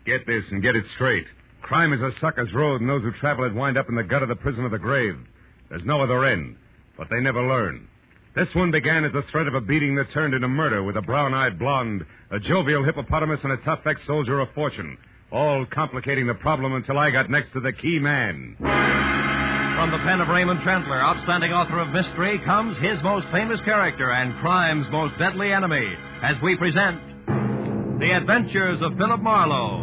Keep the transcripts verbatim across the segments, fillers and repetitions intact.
Get this and get it straight. Crime is a sucker's road, and those who travel it wind up in the gut of the prison of the grave. There's no other end, but they never learn. This one began as the threat of a beating that turned into murder with a brown-eyed blonde, a jovial hippopotamus, and a tough ex-soldier of fortune, all complicating the problem until I got next to the key man. From the pen of Raymond Chandler, outstanding author of mystery, comes his most famous character and crime's most deadly enemy, as we present The Adventures of Philip Marlowe.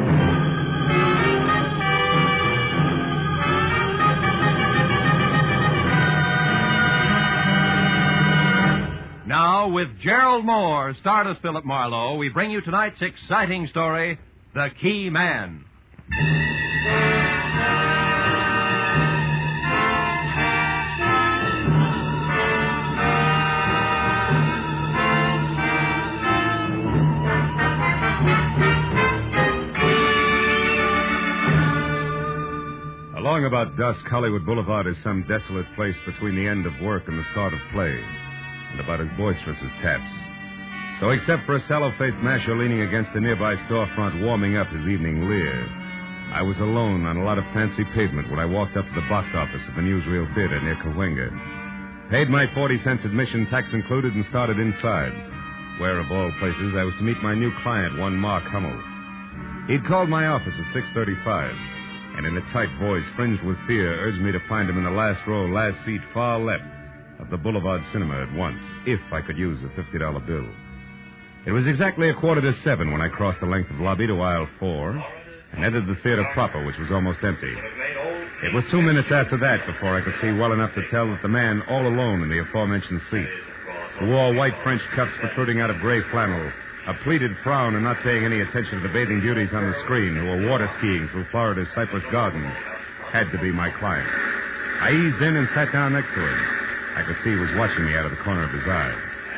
Now, with Gerald Moore, starred as Philip Marlowe, we bring you tonight's exciting story, The Key Man. Along about dusk, Hollywood Boulevard is some desolate place between the end of work and the start of play, and about as boisterous as taps. So except for a sallow-faced masher leaning against a nearby storefront warming up his evening leer, I was alone on a lot of fancy pavement when I walked up to the box office of the Newsreel Theater near Cahuenga. Paid my forty cents admission, tax included, and started inside, where, of all places, I was to meet my new client, one Mark Hummel. He'd called my office at six thirty-five, and in a tight voice, fringed with fear, urged me to find him in the last row, last seat, far left of the Boulevard Cinema at once, if I could use a fifty dollar bill. It was exactly a quarter to seven when I crossed the length of lobby to aisle four and entered the theater proper, which was almost empty. It was two minutes after that before I could see well enough to tell that the man all alone in the aforementioned seat, who wore white French cuffs protruding out of gray flannel, a pleated frown and not paying any attention to the bathing beauties on the screen who were water skiing through Florida's Cypress Gardens, had to be my client. I eased in and sat down next to him. I could see he was watching me out of the corner of his eye.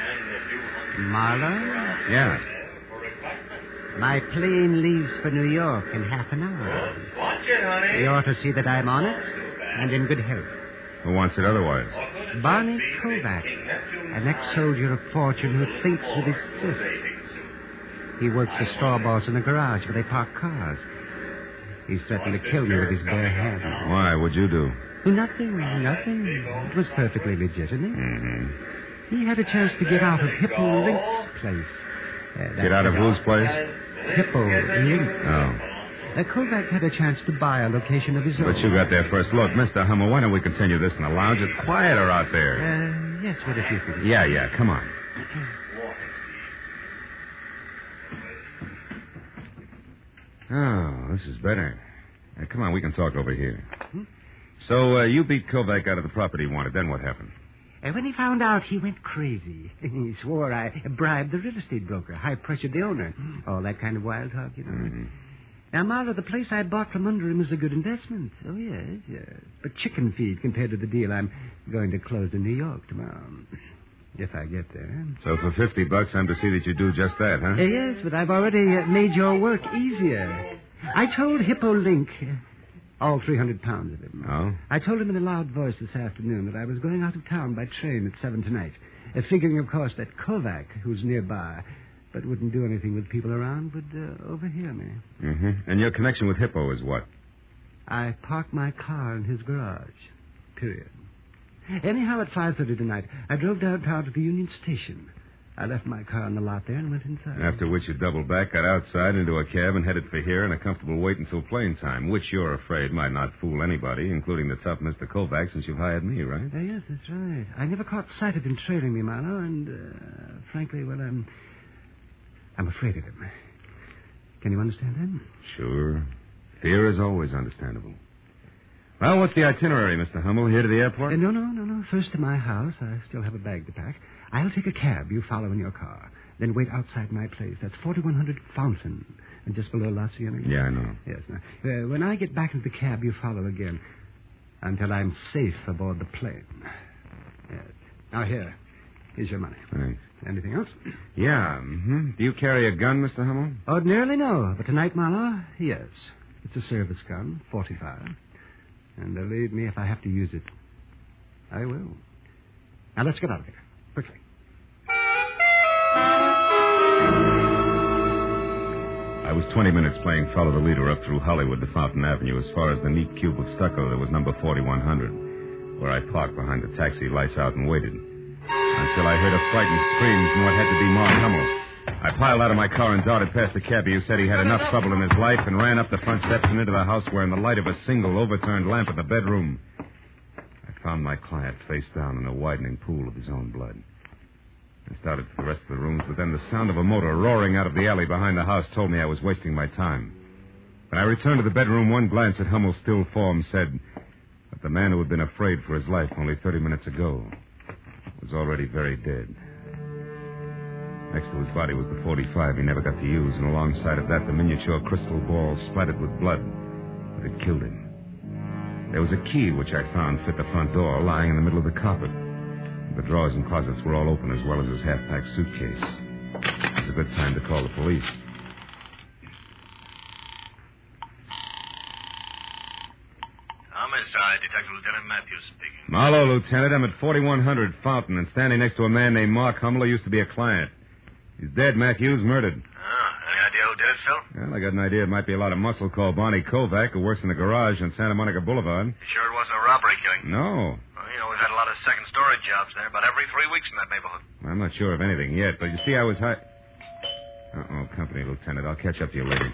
Marlowe? Yeah. My plane leaves for New York in half an hour. Watch it, honey. You ought to see that I'm on it and in good health. Who wants it otherwise? Barney Kovac, an ex-soldier of fortune who thinks with his fists. He works as straw boss in a garage where they park cars. He's threatened to kill me with his bare hands. Why? What'd you do? Nothing, nothing. It was perfectly legitimate. Mm-hmm. He had a chance to get out of Hippo Link's place. Uh, Get out of whose place? Hippo Link. Oh. Uh, Kovac had a chance to buy a location of his own. But you got there first. Look, Mister Hummel, why don't we continue this in the lounge? It's quieter out there. Uh, yes, what if you think? Yeah, yeah, come on. Oh, this is better. Uh, come on, we can talk over here. Hmm? So, uh, you beat Kovac out of the property he wanted. Then what happened? And when he found out, he went crazy. He swore I bribed the real estate broker, high-pressured the owner. All that kind of wild talk, you know. Mm-hmm. Now, Marlowe, the place I bought from under him is a good investment. Oh, yes, yes. But chicken feed compared to the deal I'm going to close in New York tomorrow. If I get there. So for fifty bucks, I'm to see that you do just that, huh? Uh, yes, but I've already uh, made your work easier. I told Hippo Link, uh, all three hundred pounds of him. Oh? I told him in a loud voice this afternoon that I was going out of town by train at seven tonight, uh, figuring, of course, that Kovac, who's nearby, but wouldn't do anything with people around, would uh, overhear me. Mm-hmm. And your connection with Hippo is what? I parked my car in his garage. Period. Anyhow, at five thirty tonight, I drove downtown to the Union Station. I left my car in the lot there and went inside. After which you doubled back, got outside into a cab, and headed for here in a comfortable wait until plane time, which you're afraid might not fool anybody, including the tough Mister Kovac, since you've hired me, right? Uh, yes, that's right. I never caught sight of him trailing me, Marlowe, and, uh, frankly, well, I'm... I'm afraid of him. Can you understand that? Sure. Fear is always understandable. Well, what's the itinerary, Mister Hummel? Here to the airport? Uh, no, no, no, no. First to my house. I still have a bag to pack. I'll take a cab. You follow in your car. Then wait outside my place. That's forty-one hundred Fountain. And just below La Cienega. Yeah, I know. Yes. Now, uh, when I get back into the cab, you follow again. Until I'm safe aboard the plane. Yes. Now, here. Here's your money. Thanks. Anything else? Yeah. Mm-hmm. Do you carry a gun, Mister Hummel? Ordinarily, no. But tonight, Marlowe, yes. It's a service gun, forty-five. And believe me, if I have to use it, I will. Now, let's get out of here. Quickly. I was twenty minutes playing follow the leader up through Hollywood to Fountain Avenue as far as the neat cube of stucco that was number forty-one hundred, where I parked behind the taxi, lights out, and waited. Until I heard a frightened scream from what had to be Mark Hummel. I piled out of my car and darted past the cabbie who said he had enough trouble in his life and ran up the front steps and into the house where in the light of a single overturned lamp in the bedroom, I found my client face down in a widening pool of his own blood. I started for the rest of the rooms, but then the sound of a motor roaring out of the alley behind the house told me I was wasting my time. When I returned to the bedroom, one glance at Hummel's still form said that the man who had been afraid for his life only thirty minutes ago was already very dead. Next to his body was the forty-five he never got to use, and alongside of that, the miniature crystal ball splattered with blood that had killed him. There was a key which I found fit the front door, lying in the middle of the carpet. The drawers and closets were all open, as well as his half-packed suitcase. It was a good time to call the police. Homicide, Detective Lieutenant Matthews speaking. Marlowe, Lieutenant. I'm at forty-one hundred Fountain and standing next to a man named Mark Hummel who used to be a client. He's dead, Matthews, murdered. Oh, any idea who did it, Phil? Well, I got an idea it might be a lot of muscle called Barney Kovac, who works in the garage on Santa Monica Boulevard. You sure it wasn't a robbery killing? No. Well, you know, we've had a lot of second-story jobs there, about every three weeks in that neighborhood. I'm not sure of anything yet, but you see, I was high... Uh-oh, company, Lieutenant. I'll catch up to you later.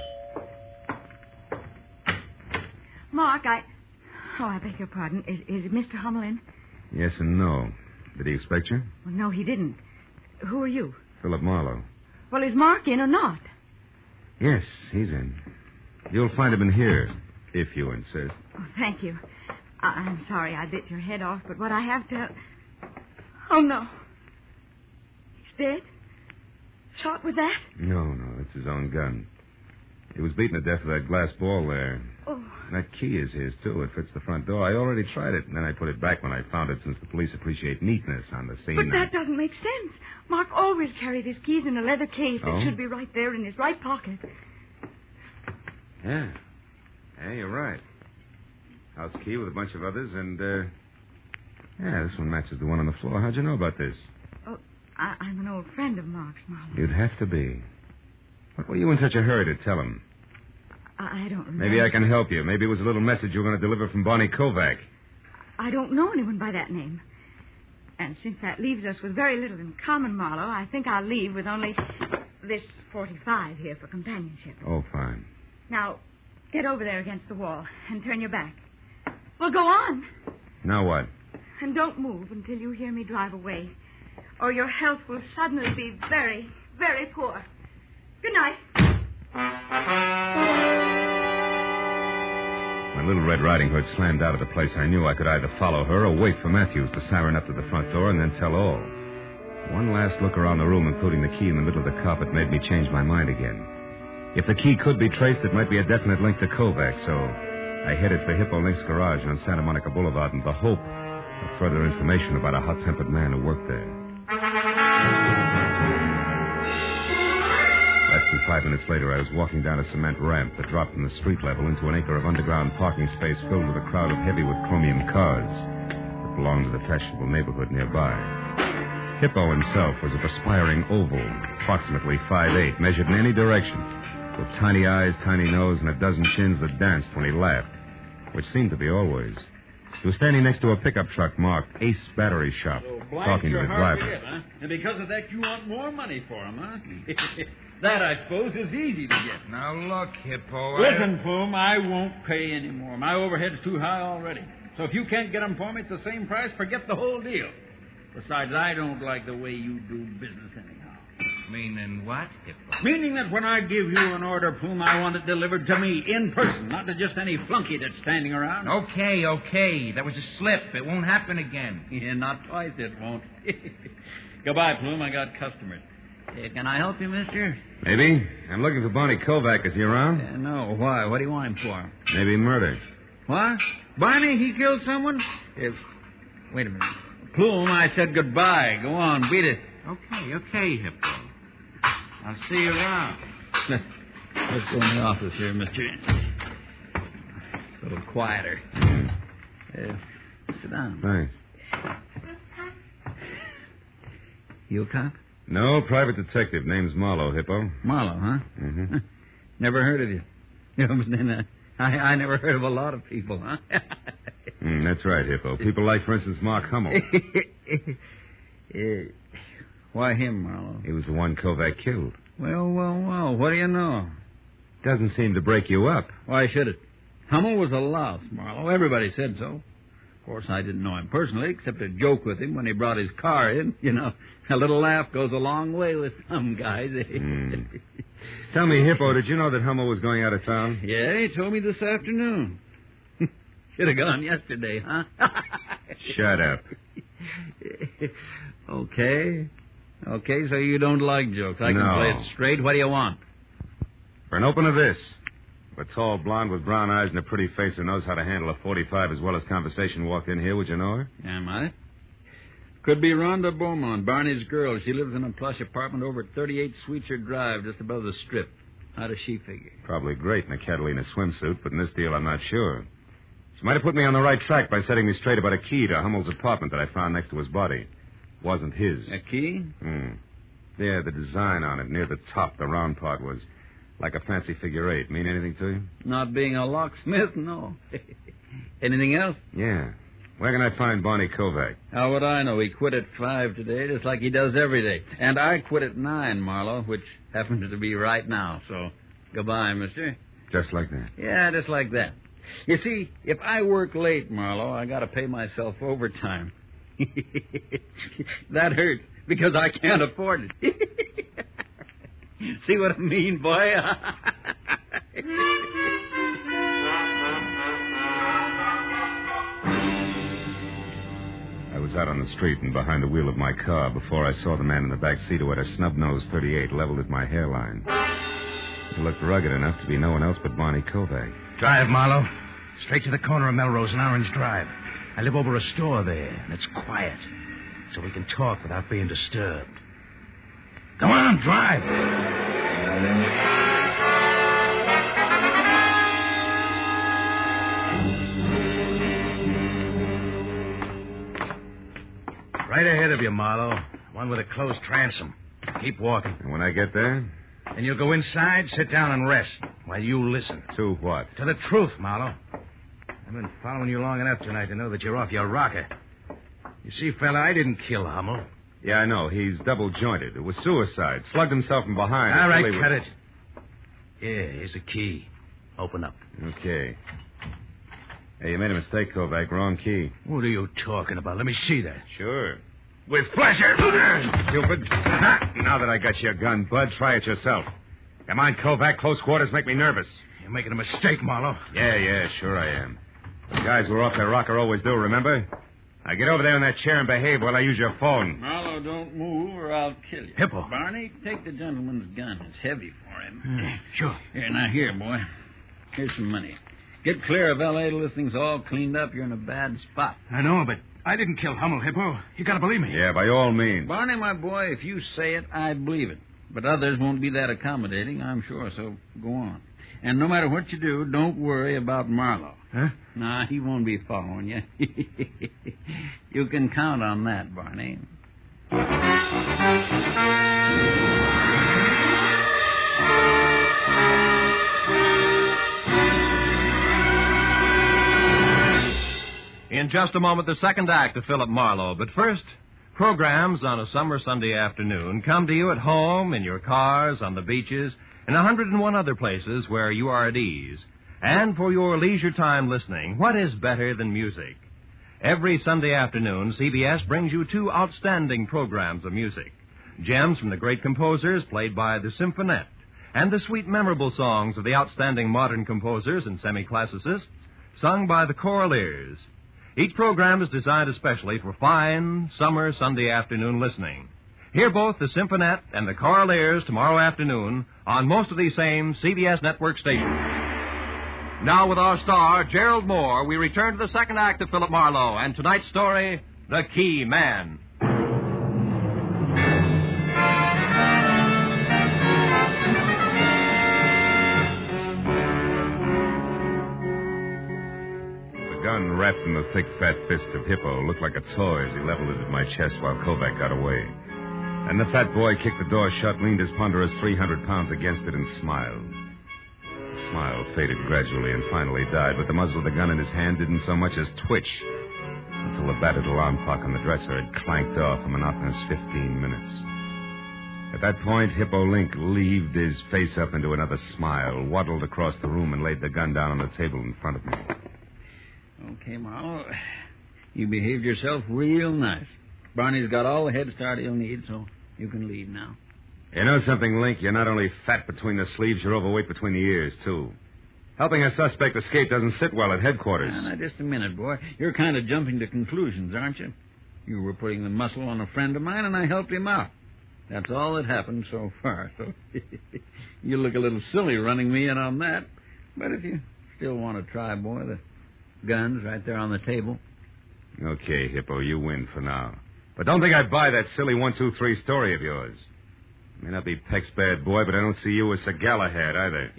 Mark, I... Oh, I beg your pardon. Is, is Mister Hummel in? Yes and no. Did he expect you? Well, no, he didn't. Who are you? Philip Marlowe. Well, is Mark in or not? Yes, he's in. You'll find him in here, if you insist. Oh, thank you. I- I'm sorry I bit your head off, but what I have to... Oh, no. He's dead? Shot with that? No, no, it's his own gun. He was beaten to death with that glass ball there. Oh. That key is his, too. It fits the front door. I already tried it, and then I put it back when I found it, since the police appreciate neatness on the scene. But that doesn't make sense. Mark always carried his keys in a leather case that Oh? should be right there in his right pocket. Yeah. Yeah, you're right. House key with a bunch of others, and, uh... yeah, this one matches the one on the floor. How'd you know about this? Oh, I- I'm an old friend of Mark's, Marlowe. You'd have to be. What were you in such a hurry to tell him? I, I don't remember. Maybe I can help you. Maybe it was a little message you were going to deliver from Barney Kovac. I don't know anyone by that name. And since that leaves us with very little in common, Marlowe, I think I'll leave with only this forty-five here for companionship. Oh, fine. Now, get over there against the wall and turn your back. Well, go on. Now what? And don't move until you hear me drive away, or your health will suddenly be very, very poor. Good night. When Little Red Riding Hood slammed out of the place, I knew I could either follow her or wait for Matthews to siren up to the front door and then tell all. One last look around the room, including the key in the middle of the carpet, made me change my mind again. If the key could be traced, it might be a definite link to Kovac, so I headed for Hippo Link's garage on Santa Monica Boulevard in the hope of further information about a hot-tempered man who worked there. Less than five minutes later, I was walking down a cement ramp that dropped from the street level into an acre of underground parking space filled with a crowd of heavy-wood chromium cars that belonged to the fashionable neighborhood nearby. Hippo himself was a perspiring oval, approximately five eight, measured in any direction, with tiny eyes, tiny nose, and a dozen chins that danced when he laughed, which seemed to be always. He was standing next to a pickup truck marked Ace Battery Shop, So talking to the driver. It, huh? And because of that, you want more money for him, huh? That, I suppose, is easy to get. Now, look, Hippo. I... Listen, Plume, I won't pay any more. My overhead's too high already. So if you can't get them for me at the same price, forget the whole deal. Besides, I don't like the way you do business anyhow. Meaning what, Hippo? Meaning that when I give you an order, Plume, I want it delivered to me in person, not to just any flunky that's standing around. Okay, okay. That was a slip. It won't happen again. Yeah, not twice it won't. Goodbye, Plume. I got customers. Uh, can I help you, mister? Maybe. I'm looking for Barney Kovac. Is he around? Uh, no. Why? What do you want him for? Maybe murder. What? Barney, he killed someone? If... Wait a minute. Plume, I said goodbye. Go on, beat it. Okay, okay, Hippo. I'll see you around. Let's, let's go in the office here, mister. A little quieter. Uh, sit down. Thanks. You a cop? No, private detective. Name's Marlowe, Hippo. Marlowe, huh? Mm-hmm. Never heard of you. You know, but then, uh, I, I never heard of a lot of people, huh? mm, that's right, Hippo. People like, for instance, Mark Hummel. uh, why him, Marlowe? He was the one Kovac killed. Well, well, well, what do you know? Doesn't seem to break you up. Why should it? Hummel was a louse, Marlowe. Everybody said so. Of course, I didn't know him personally, except to joke with him when he brought his car in. You know, a little laugh goes a long way with some guys. mm. Tell me, Hippo, did you know that Hummel was going out of town? Yeah, he told me this afternoon. Should have gone yesterday, huh? Shut up. Okay. Okay, so you don't like jokes. I can no. play it straight. What do you want? For an open of this. A tall blonde with brown eyes and a pretty face who knows how to handle a forty-five as well as conversation walked in here. Would you know her? Am I? Could be Rhonda Beaumont, Barney's girl. She lives in a plush apartment over at thirty-eight Sweetser Drive, just above the Strip. How does she figure? Probably great in a Catalina swimsuit, but in this deal I'm not sure. She might have put me on the right track by setting me straight about a key to Hummel's apartment that I found next to his body. Wasn't his. A key? Hmm. Yeah, the design on it near the top, the round part, was like a fancy figure eight. Mean anything to you? Not being a locksmith, no. Anything else? Yeah. Where can I find Barney Kovac? How would I know? He quit at five today, just like he does every day. And I quit at nine, Marlowe, which happens to be right now. So, goodbye, mister. Just like that? Yeah, just like that. You see, if I work late, Marlowe, I got to pay myself overtime. That hurts, because I can't afford it. See what I mean, boy? I was out on the street and behind the wheel of my car before I saw the man in the back seat who had a snub-nosed thirty-eight leveled at my hairline. He looked rugged enough to be no one else but Barney Kovac. Drive, Marlowe. Straight to the corner of Melrose and Orange Drive. I live over a store there, and it's quiet, so we can talk without being disturbed. Go on, drive. Right ahead of you, Marlowe. One with a closed transom. Keep walking. And when I get there? Then you'll go inside, sit down, and rest while you listen. To what? To the truth, Marlowe. I've been following you long enough tonight to know that you're off your rocker. You see, fella, I didn't kill Hummel. Yeah, I know. He's double-jointed. It was suicide. Slugged himself from behind. All right, was... cut it. Yeah, here's the key. Open up. Okay. Hey, you made a mistake, Kovac. Wrong key. What are you talking about? Let me see that. Sure. With pleasure. Stupid. Now that I got your gun, Bud, try it yourself. Come on, Kovac. Close quarters make me nervous. You're making a mistake, Marlowe. Yeah, yeah, sure I am. The guys who are off their rocker always do, remember? Now get over there in that chair and behave while I use your phone. Marlowe, don't move or I'll kill you. Hippo. Barney, take the gentleman's gun. It's heavy for him. Mm, sure. Here, now, here, boy. Here's some money. Get clear of L A till this thing's all cleaned up. You're in a bad spot. I know, but I didn't kill Hummel, Hippo. You gotta believe me. Yeah, by all means. Barney, my boy, if you say it, I believe it. But others won't be that accommodating, I'm sure, so go on. And no matter what you do, don't worry about Marlowe. Huh? Nah, he won't be following you. You can count on that, Barney. In just a moment, the second act of Philip Marlowe. But first, programs on a summer Sunday afternoon come to you at home, in your cars, on the beaches, and a hundred and one other places where you are at ease. And for your leisure time listening, what is better than music? Every Sunday afternoon, C B S brings you two outstanding programs of music. Gems from the great composers played by the Symphonette, and the sweet, memorable songs of the outstanding modern composers and semi-classicists sung by the Choraleers. Each program is designed especially for fine, summer Sunday afternoon listening. Hear both the Symphonette and the Choraleers tomorrow afternoon on most of these same C B S network stations. Now, with our star, Gerald Moore, we return to the second act of Philip Marlowe and tonight's story, The Key Man. The gun wrapped in the thick, fat fists of Hippo looked like a toy as he leveled it at my chest while Kovac got away. And the fat boy kicked the door shut, leaned his ponderous three hundred pounds against it, and smiled. smile faded gradually and finally died, but the muzzle of the gun in his hand didn't so much as twitch until the battered alarm clock on the dresser had clanked off a monotonous fifteen minutes. At that point, Hippo Link leaved his face up into another smile, waddled across the room, and laid the gun down on the table in front of me. Okay, Marlowe. You behaved yourself real nice. Barney's got all the head start he'll need, so you can leave now. You know something, Link? You're not only fat between the sleeves, you're overweight between the ears, too. Helping a suspect escape doesn't sit well at headquarters. Now, now, just a minute, boy. You're kind of jumping to conclusions, aren't you? You were putting the muscle on a friend of mine, and I helped him out. That's all that happened so far. So you look a little silly running me in on that. But if you still want to try, boy, the gun's right there on the table. Okay, Hippo, you win for now. But don't think I'd buy that silly one, two, three story of yours. May not be Peck's bad boy, but I don't see you as Sir Galahad either.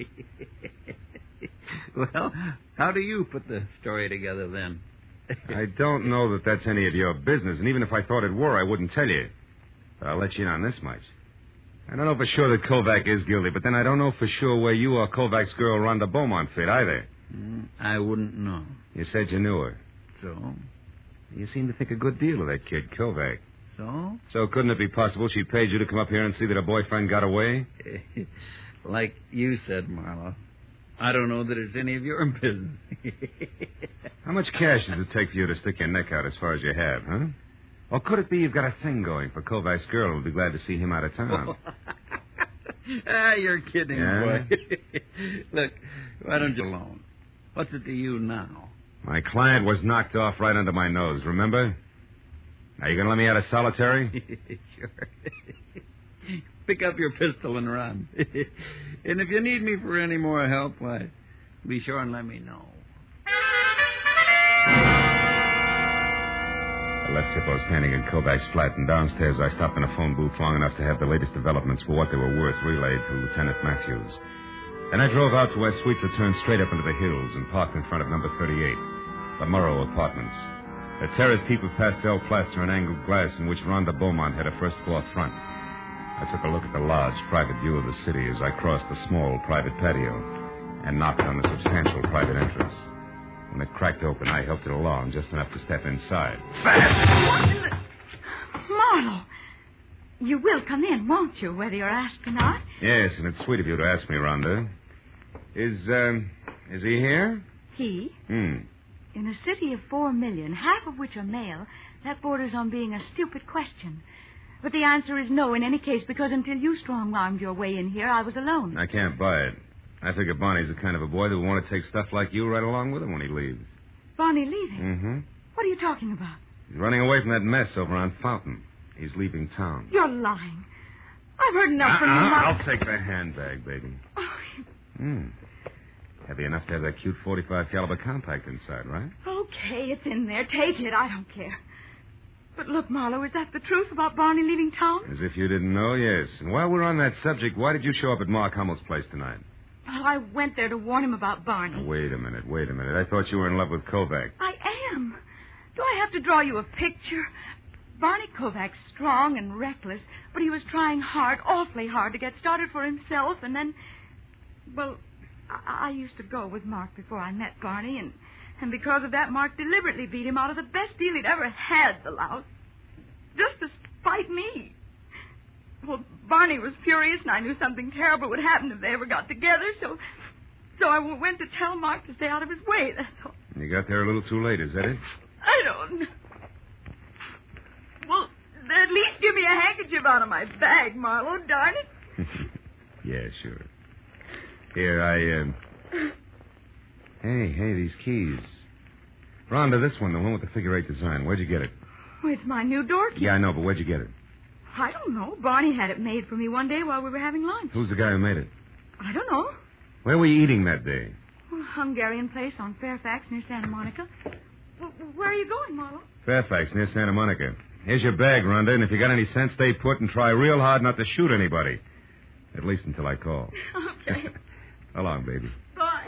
Well, how do you put the story together then? I don't know that that's any of your business, and even if I thought it were, I wouldn't tell you. But I'll let you in on this much. I don't know for sure that Kovac is guilty, but then I don't know for sure where you or Kovac's girl Rhonda Beaumont fit either. Mm, I wouldn't know. You said you knew her. So? You seem to think a good deal of that kid, Kovac. So? So couldn't it be possible she paid you to come up here and see that her boyfriend got away? Like you said, Marlowe. I don't know that it's any of your business. How much cash does it take for you to stick your neck out as far as you have, huh? Or could it be you've got a thing going for Kovac's girl who'll be glad to see him out of town? Ah, you're kidding, Yeah? boy. Look, why don't you alone? What's it to you now? My client was knocked off right under my nose, remember? Now, you going to let me out of solitary? Sure. Pick up your pistol and run. And if you need me for any more help, why, be sure and let me know. I left Hippo standing in Kovac's flat, and downstairs I stopped in a phone booth long enough to have the latest developments for what they were worth relayed to Lieutenant Matthews. Then I drove out to where Sweetser turned straight up into the hills and parked in front of number thirty-eight, the Murrow Apartments. A terraced heap of pastel plaster and angled glass in which Rhonda Beaumont had a first-floor front. I took a look at the large, private view of the city as I crossed the small, private patio and knocked on the substantial private entrance. When it cracked open, I helped it along just enough to step inside. Fast! Marlowe, you will come in, won't you, whether you're asked or not? Yes, and it's sweet of you to ask me, Rhonda. Is, um, is he here? He? Hmm. In a city of four million, half of which are male, that borders on being a stupid question. But the answer is no in any case, because until you strong-armed your way in here, I was alone. I can't buy it. I figure Barney's the kind of a boy that will want to take stuff like you right along with him when he leaves. Barney leaving? Mm-hmm. What are you talking about? He's running away from that mess over on Fountain. He's leaving town. You're lying. I've heard enough from you, Uh-uh. Marlowe. I'll take the handbag, baby. Oh, you... Hmm. Heavy enough to have that cute forty-five caliber compact inside, right? Okay, it's in there. Take it. I don't care. But look, Marlowe, is that the truth about Barney leaving town? As if you didn't know, yes. And while we're on that subject, why did you show up at Mark Hummel's place tonight? Well, I went there to warn him about Barney. Wait a minute, wait a minute. I thought you were in love with Kovac. I am. Do I have to draw you a picture? Barney Kovac's strong and reckless, but he was trying hard, awfully hard, to get started for himself, and then... Well, I, I used to go with Mark before I met Barney, and, and because of that, Mark deliberately beat him out of the best deal he'd ever had, the louse. Just to spite me. Well, Barney was furious, and I knew something terrible would happen if they ever got together, so so I went to tell Mark to stay out of his way, that's all. You got there a little too late, is that it? I don't know. Well, at least give me a handkerchief out of my bag, Marlowe, darn it. Yeah, sure. Here, I, um... Hey, hey, these keys. Rhonda, this one, the one with the figure eight design. Where'd you get it? Well, it's my new door key. Yeah, I know, but where'd you get it? I don't know. Barney had it made for me one day while we were having lunch. Who's the guy who made it? I don't know. Where were you eating that day? Well, Hungarian place on Fairfax near Santa Monica. Well, where are you going, Marlowe? Fairfax, near Santa Monica. Here's your bag, Rhonda, and if you got any sense, stay put and try real hard not to shoot anybody. At least until I call. Okay. So long, baby. Bye.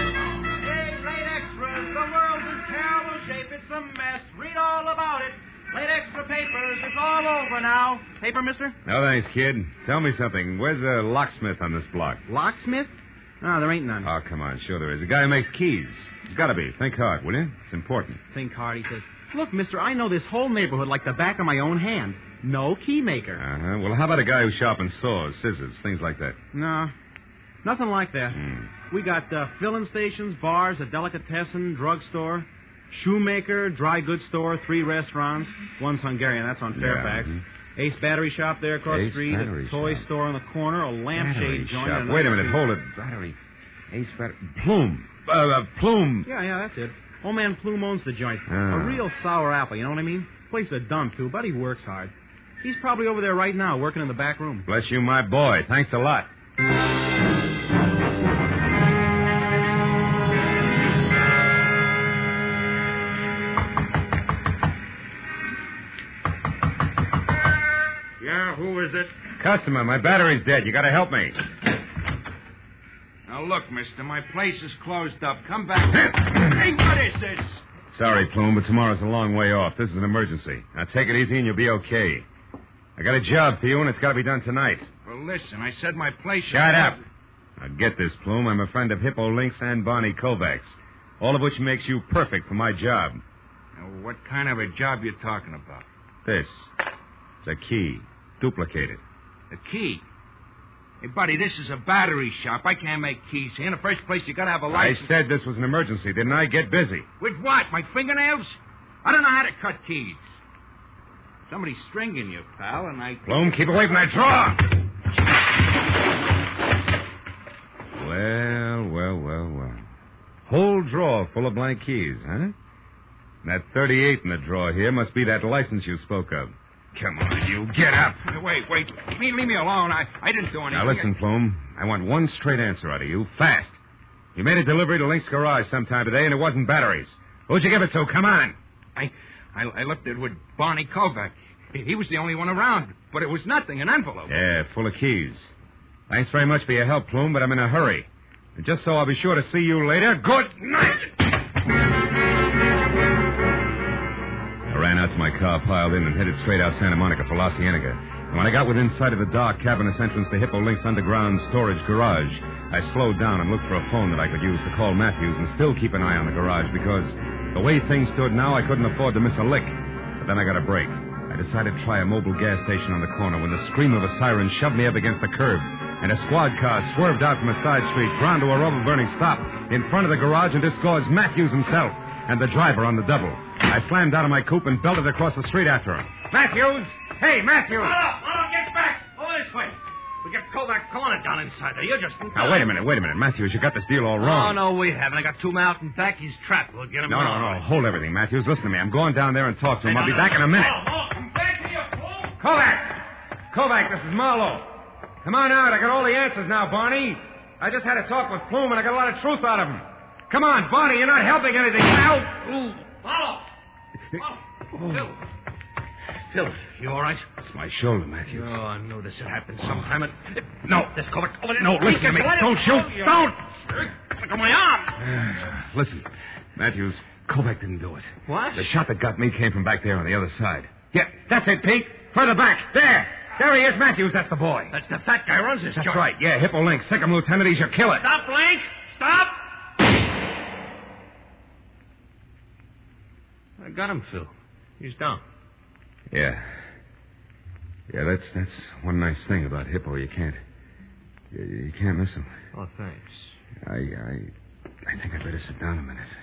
Hey, great extras. The world's in terrible shape. It's a mess. Read all about it. Late extra papers. It's all over now. Paper, mister? No, thanks, kid. Tell me something. Where's a locksmith on this block? Locksmith? No, there ain't none. Oh, come on. Sure there is. A guy who makes keys. It's got to be. Think hard, will you? It's important. Think hard, he says. Look, mister, I know this whole neighborhood like the back of my own hand. No key maker. Uh-huh. Well, how about a guy who sharpens saws, scissors, things like that? No, nothing like that. Hmm. We got uh, filling stations, bars, a delicatessen, drugstore, shoemaker, dry goods store, three restaurants. One's Hungarian, that's on Fairfax. Yeah, mhm. Ace Battery Shop there across Ace the street, Battery a toy Shop. store on the corner, a lampshade Battery joint. shop. and Wait a minute. another- Hold it. Battery. Ace battery. Plume. Uh, uh, Plume. Yeah, yeah, that's it. Old man Plume owns the joint. Ah. A real sour apple, you know what I mean? Place a dump, too, but he works hard. He's probably over there right now, working in the back room. Bless you, my boy. Thanks a lot. Yeah, who is it? Customer, my battery's dead. You got to help me. Now, look, mister, my place is closed up. Come back. Hey, what is this? Sorry, Plume, but tomorrow's a long way off. This is an emergency. Now, take it easy and you'll be okay. I got a job for you, and it's got to be done tonight. Well, listen, I said my place... Shut up. Now, get this, Plume. I'm a friend of Hippo Lynx and Barney Kovacs, all of which makes you perfect for my job. Now, what kind of a job you talking about? This. It's a key. Duplicate it. A key? Hey, buddy, this is a battery shop. I can't make keys here. In the first place, you got to have a license. I said this was an emergency, didn't I? Get busy. With what? My fingernails? I don't know how to cut keys. Somebody's stringing you, pal, and I... Plume, keep away from that drawer. Well, well, well, well. Whole drawer full of blank keys, huh? That thirty-eight in the drawer here must be that license you spoke of. Come on, you. Get up. Wait, wait. Leave, leave me alone. I, I didn't do anything. Now, listen, Plume. I want one straight answer out of you. Fast. You made a delivery to Link's Garage sometime today, and it wasn't batteries. Who'd you give it to? Come on. I, I, I left it with Barney Kovac. He, he was the only one around, but it was nothing, an envelope. Yeah, full of keys. Thanks very much for your help, Plume, but I'm in a hurry. And just so I'll be sure to see you later, good night. I ran out to my car, piled in, and headed straight out Santa Monica for La Cienega. And when I got within sight of the dark, cavernous entrance to Hippo Link's underground storage garage, I slowed down and looked for a phone that I could use to call Matthews and still keep an eye on the garage because the way things stood now, I couldn't afford to miss a lick. But then I got a break. I decided to try a mobile gas station on the corner when the scream of a siren shoved me up against the curb, and a squad car swerved out from a side street, ground to a rubber-burning stop in front of the garage and disgorged Matthews himself and the driver on the double. I slammed out of my coupe and belted across the street after him. Matthews! Hey, Matthews! Hold up! Hold up! Get back! Over this way. We got Kovac cornered down inside there. You're just... Now, wait a minute, wait a minute. Matthews, you got this deal all wrong. Oh, no, we haven't. I got two men out in back. He's trapped. We'll get him No, out. no, no. Hold everything, Matthews. Listen to me. I'm going down there and talk to him. I'll be back in a minute. Oh, oh, come back here, fool! Kovac! Kovac, this is Marlowe. Come on out. I got all the answers now, Barney. I just had a talk with Plume, and I got a lot of truth out of him. Come on, Barney. You're not helping anything now. Ooh, follow! Oh. Phil. Phil, you all right? It's my shoulder, Matthews. Oh, I knew this would happen sometime. It... No, this Kovac. Over there. No, listen to me. Don't shoot. Don't! Look at my arm. Listen, Matthews, Kovac didn't do it. What? The shot that got me came from back there on the other side. Yeah, that's it, Pete. Further back. There. There he is, Matthews. That's the boy. That's the fat guy who runs this That's joint. right. Yeah, Hippo Link. Second Lieutenant. He's your killer. Stop, Link. Stop. I got him, Phil. He's down. Yeah. Yeah, that's that's one nice thing about Hippo. You can't... You, you can't miss him. Oh, thanks. I, I... I think I'd better sit down a minute.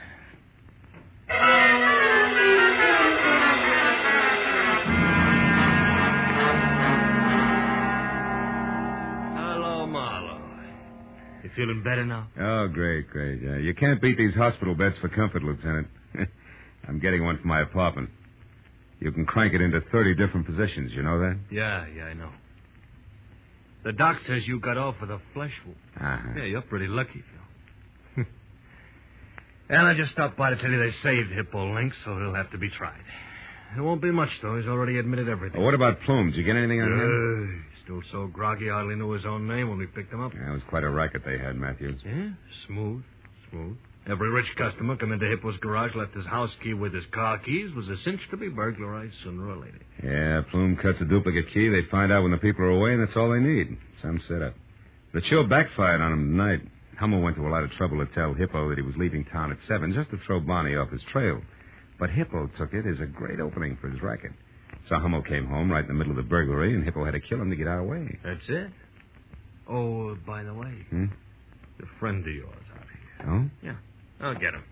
Hello, Marlowe. You feeling better now? Oh, great, great. Yeah, you can't beat these hospital beds for comfort, Lieutenant. I'm getting one for my apartment. You can crank it into thirty different positions. You know that? Yeah, yeah, I know. The doc says you got off with a flesh wound. Uh-huh. Yeah, you're pretty lucky, Phil. And I just stopped by to tell you they saved Hippo Link, so he'll have to be tried. It won't be much, though. He's already admitted everything. Well, what about Plume? Did you get anything on him? Uh, still so groggy, I hardly knew his own name when we picked him up. Yeah, it was quite a racket they had, Matthews. Yeah, smooth, smooth. Every rich customer come into Hippo's garage, left his house key with his car keys, was a cinch to be burglarized sooner or later. Yeah, Plume cuts a duplicate key. They find out when the people are away, and that's all they need. Some setup. The chill backfired on him tonight. Hummel went to a lot of trouble to tell Hippo that he was leaving town at seven just to throw Bonnie off his trail. But Hippo took it as a great opening for his racket. So Hummel came home right in the middle of the burglary, and Hippo had to kill him to get our way. That's it? Oh, uh, by the way, Hmm? a friend of yours out here. Oh? Yeah, I'll get him.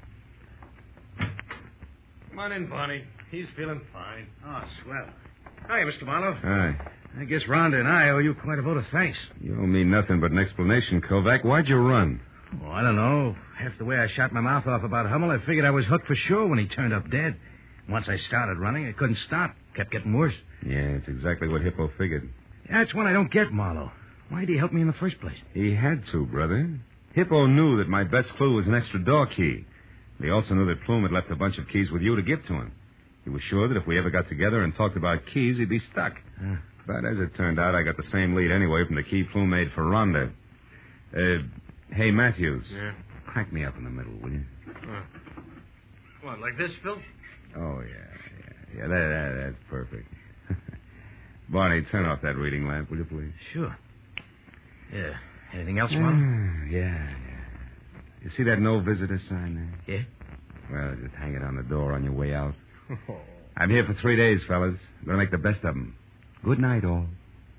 Come on in, Bonnie. He's feeling fine. Oh, swell. Hi, Mister Marlowe. Hi. I guess Rhonda and I owe you quite a vote of thanks. You owe me nothing but an explanation, Kovac. Why'd you run? Oh, I don't know. After the way I shot my mouth off about Hummel, I figured I was hooked for sure when he turned up dead. Once I started running, I couldn't stop. Kept getting worse. Yeah, it's exactly what Hippo figured. That's one I don't get, Marlowe. Why did he help me in the first place? He had to, brother. Hippo knew that my best clue was an extra door key. He also knew that Plume had left a bunch of keys with you to give to him. He was sure that if we ever got together and talked about keys, he'd be stuck. Uh, But as it turned out, I got the same lead anyway from the key Plume made for Rhonda. Uh, hey, Matthews. Yeah? Crack me up in the middle, will you? Uh, what, like this, Phil? Oh, yeah, yeah. Yeah, that, that, that's perfect. Barney, turn off that reading lamp, will you, please? sure. Yeah. Anything else, Marlowe? yeah, yeah. You see that no visitor sign there? Yeah? Well, just hang it on the door on your way out. I'm here for three days, fellas. I'm going to make the best of them. Good night, all.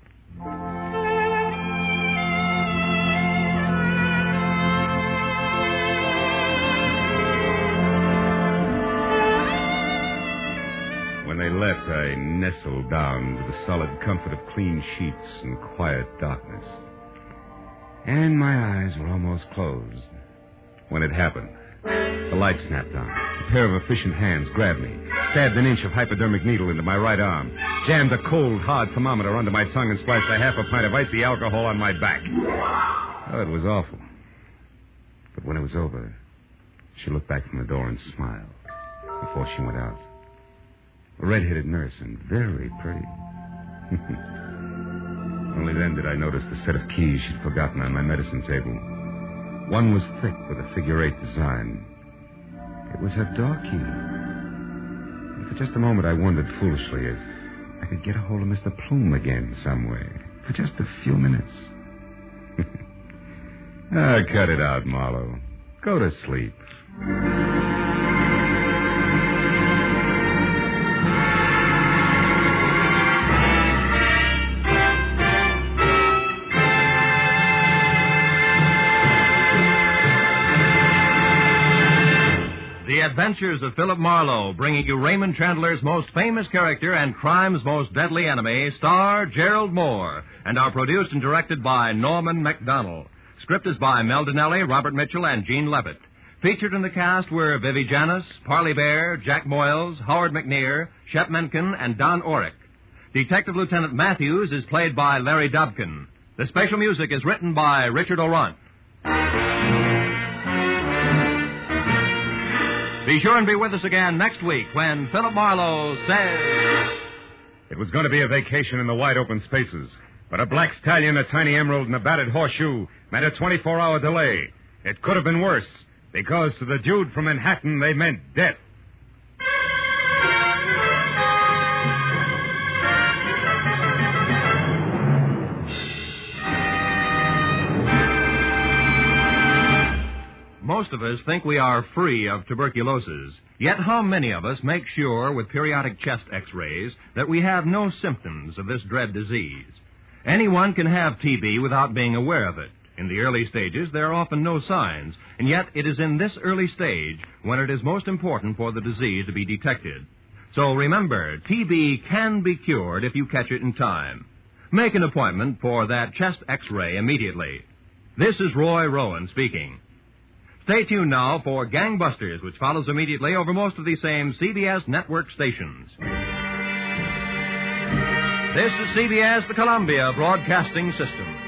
When they left, I nestled down to the solid comfort of clean sheets and quiet darkness. And my eyes were almost closed when it happened. The light snapped on. A pair of efficient hands grabbed me, stabbed an inch of hypodermic needle into my right arm, jammed a cold, hard thermometer under my tongue, and splashed a half a pint of icy alcohol on my back. Oh, it was awful. But when it was over, she looked back from the door and smiled before she went out. A red-headed nurse and very pretty. Only then did I notice the set of keys she'd forgotten on my medicine table. One was thick with a figure-eight design. It was her door key. And for just a moment, I wondered foolishly if I could get a hold of Mister Plume again some way. For just a few minutes. Ah, cut it out, Marlowe. Go to sleep. The Adventures of Philip Marlowe, bringing you Raymond Chandler's most famous character and crime's most deadly enemy, star Gerald Moore, and are produced and directed by Norman MacDonald. Script is by Mel Donnelly, Robert Mitchell, and Gene Levitt. Featured in the cast were Vivi Janis, Parley Bear, Jack Moyles, Howard McNear, Shep Menken, and Don Orick. Detective Lieutenant Matthews is played by Larry Dobkin. The special music is written by Richard Orant. Be sure and be with us again next week when Philip Marlowe says... It was going to be a vacation in the wide open spaces, but a black stallion, a tiny emerald, and a battered horseshoe meant a twenty-four hour delay. It could have been worse, because to the dude from Manhattan, they meant death. Most of us think we are free of tuberculosis. Yet how many of us make sure with periodic chest x-rays that we have no symptoms of this dread disease? Anyone can have T B without being aware of it. In the early stages, there are often no signs, and yet it is in this early stage when it is most important for the disease to be detected. So remember, T B can be cured if you catch it in time. Make an appointment for that chest x-ray immediately. This is Roy Rowan speaking. Stay tuned now for Gangbusters, which follows immediately over most of the same C B S network stations. This is C B S, the Columbia Broadcasting System.